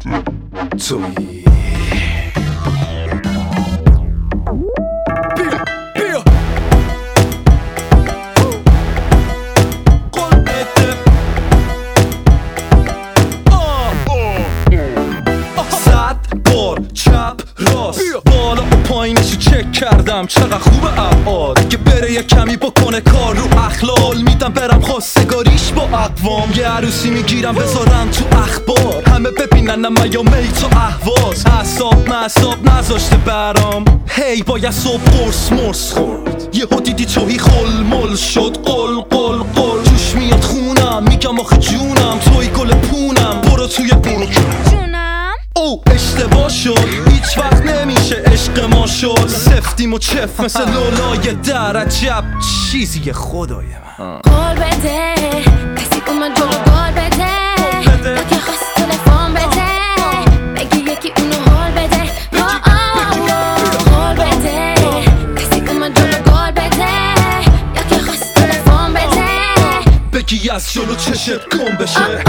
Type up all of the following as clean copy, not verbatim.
تویی بالا و پایینشو چک کردم چقدر خوبه ابعاد که بره یه کمی بکنه کار رو اخلال میدم برم خواستگاریش با اقوام یه عروسی میگیرم بذارم تو اخبار همه ببینن یا میت و احواز اعصاب معصاب نذاشته برام هی باید صبح قرص مرس خورد یهو دیدی توی خل مل شد قل قل قل جوش میاد خونم میگم آخه جونم توی گل پونم برو توی جونم او اشتباه شد هیچ وقت نمیشه عشق ما شد سفتیم و چف مثل لولای در عجب چیزی خدای من قول بده کسی اومد جلو قول بده یکی خواست تلفن بده بگی یکی اونو حال بده قول بده کسی اومد جلو قول بده یکی خواست تلفن بده بگی از جلو چشت گم بشه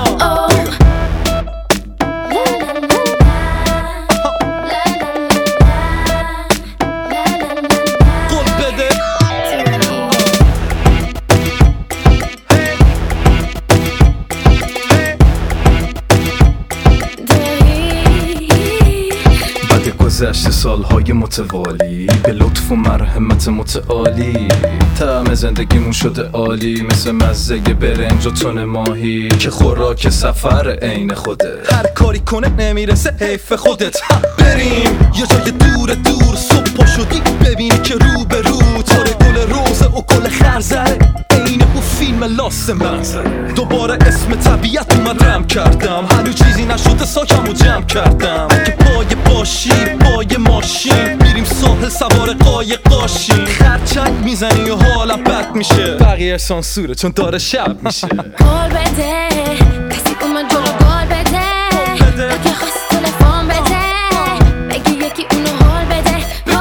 گذشته سالهای متوالی به لطف و مرحمت متعالی طعم زندگیمون شده عالی مثل مزه برنج و تن ماهی که خوراک سفر عین خوده هر کاری کنه نمیرسه حیف خودت بریم یه جای دور دور صبح پا شدی ببینی که رو به رو تاره گل روزه و گل خرزره عین او فیلم لاست منظره دوباره اسم طبیعت اومد کردم هنو چیزی نشده ساکم و جمع کردم که پای باشی پای ماشین میریم ساحل سوار قایق قاشیم خرچنگ میزنی و حالم بد میشه بقیه سانسوره چون داره شب میشه قول بده کسی اومد جلو قول بده یکی خواست تلفن بده بگی یکی اونو حال بده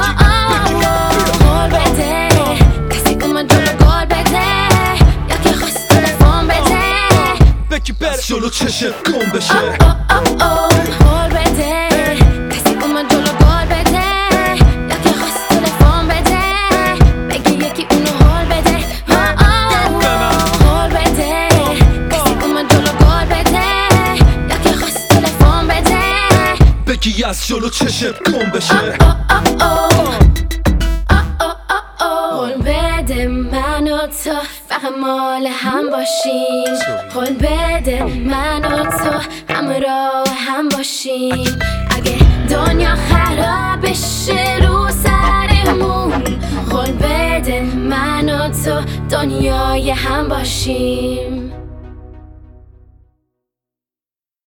قول بده کسی اومد جلو قول بده یکی خواست تلفن بده بگی بره جلو چشت گم بشه قول بده کسی اومد جلو قول بده یکی خواست تلفن بده بگی یکی اونو حال بده قول بده کسی اومد جلو قول بده یکی خواست تلفن بده بگی از جلو چشت گم بشه قول بده من و تو فقط مال هم باشیم قول بده من و تو همراه هم باشیم اگه دنیا خراب بشه رو سرمون قول بده من و تو دنیای هم باشیم